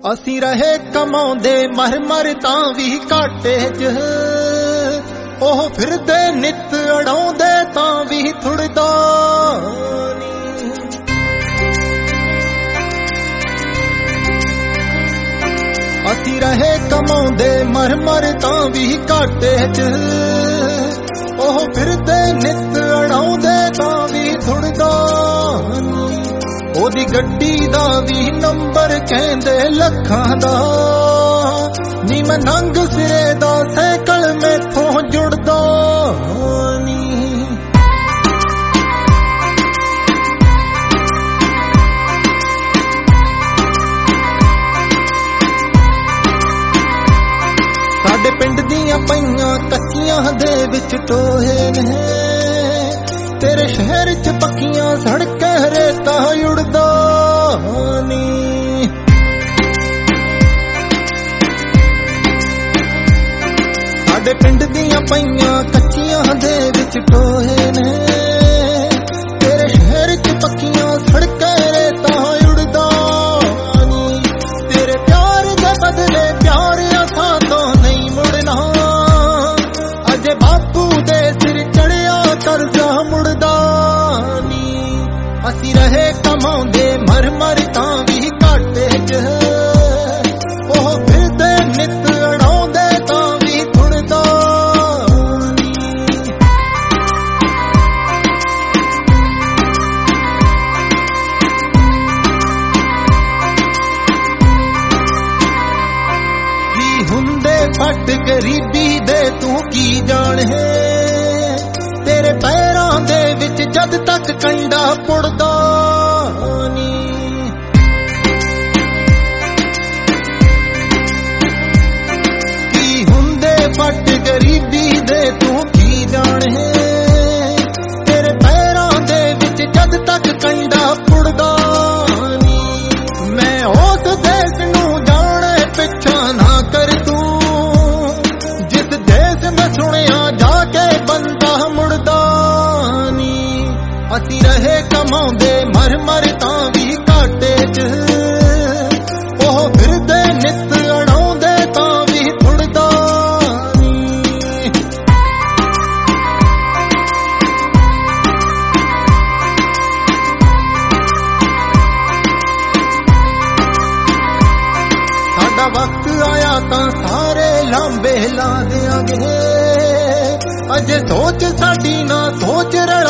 ਅਸੀਂ ਰਹੇ ਕਮਾਉਂਦੇ ਮਰ ਮਰ ਤਾਂ ਵੀ ਘਾਟੇ 'ਚ, ਉਹ ਫਿਰਦੇ ਨਿੱਤ ਅੜਾਉਂਦੇ ਤਾਂ ਵੀ ਥੁੜਦਾ ਨੀ। ਅਸੀਂ ਰਹੇ ਕਮਾਉਂਦੇ ਮਰ ਮਰ ਤਾਂ ਵੀ ਘਾਟੇ 'ਚ, ਉਹ ਫਿਰਦੇ ਨਿੱਤ ਅੜਾਉਂਦੇ ਤਾਂ ਵੀ ਥੁੜਦਾ ਨੀ। ਉਹਦੀ ਗੱਡੀ ਦਾ ਵੀ ਨੰਬਰ ਕਹਿੰਦੇ ਲੱਖਾਂ ਦਾ ਨੀ, ਮੈਂ ਨੰਗ ਸਿਰੇ ਦਾ ਸਾਈਕਲ ਮੈਥੋਂ ਜੁੜਦਾ ਨੀ। ਸਾਡੇ ਪਿੰਡ ਦੀਆਂ ਪਈਆਂ ਕੱਚੀਆਂ ਦੇ ਵਿੱਚ ਟੋਹੇ ਨੇ, ਤੇਰੇ ਸ਼ਹਿਰ 'ਚ ਪੱਕੀਆਂ ਸੜਕਾਂ ਰੇਤਾ ਉੜਦਾ ਨੀ। ਸਾਡੇ ਪਿੰਡ ਦੀਆਂ ਪਈਆਂ ਕੱਚੀਆਂ ਦੇ ਵਿੱਚ ਟੋਹੇ ਨੇ, ਤੇਰੇ ਸ਼ਹਿਰ 'ਚ ਪੱਕੀਆਂ ਸੜਕਾਂ ਰੇਤਾ ਉੜਦਾ ਨੀ। ਤੇਰੇ ਪਿਆਰ ਦੇ ਬਦਲੇ ਪਿਆਰ ਅਸਾਂ ਤੋਂ ਨਹੀਂ ਮੁੜਨਾ, ਅਜੇ ਬਾਪੂ ਦੇ ਸਿਰ ਚੜਿਆ ਕਰਜ਼ਾ ਮੁੜਦਾ ਨੀ। ਅਸੀਂ ਰਹੇ ਕਮਾਉਂਦੇ ਮਰ ਮਰ ਤਾਂ ਵੀ ਘਾਟੇ 'ਚ, ਉਹ ਫਿਰਦੇ ਨਿੱਤ ਅੜਾਉਂਦੇ ਤਾਂ ਵੀ ਥੁੜਦਾ ਨੀ। ਕੀ ਹੁੰਦੇ ਫੱਟ ਗਰੀਬੀ ਦੇ ਤੂੰ ਕੀ ਜਾਣੇ, ਤੇਰੇ ਪੈਰਾਂ ਦੇ ਵਿੱਚ ਜਦ ਤੱਕ ਕੰਡਾ ਪੁੜਦਾ ਨੀ। ਕੀ ਹੁੰਦੇ ਫੱਟ ਗਰੀਬੀ ਦੇ ਤੂੰ ਕੀ ਜਾਣੇ, ਤੇਰੇ ਪੈਰਾਂ ਦੇ ਵਿੱਚ ਜਦ ਤੱਕ ਕੰਡਾ ਪੁੜਦਾ ਨੀ। ਮੈਂ ਉਸ ਦੇਸ਼ ਨੂੰ ਜਾਣੇ ਪਿੱਛਾ ਨਾ ਕਰ ਤੂੰ, ਜਿਸ ਦੇਸ਼ ਮੈਂ ਸੁਣਿਆ ਜਾ ਕੇ ਬੰਦਾ ਮੁੜਦਾ ਨੀ। ਅਸੀਂ ਰਹੇ ਕਮਾਉਂਦੇ ਮਰ ਮਰ ਤਾਂ ਵੀ ਘਾਟੇ 'ਚ, ਉਹ ਫਿਰਦੇ ਨਿੱਤ ਅੜਾਉਂਦੇ ਤਾਂ ਵੀ ਥੁੜਦਾ ਨੀ। ਸਾਡਾ ਵਕਤ ਆਇਆ ਤਾਂ ਸਾਰੇ ਲਾਂਬੇ ਲਾ ਦਿਆਂਗੇ, ਅਜੇ ਸੋਚ ਸਾਡੀ ਨਾ ਸੋਚ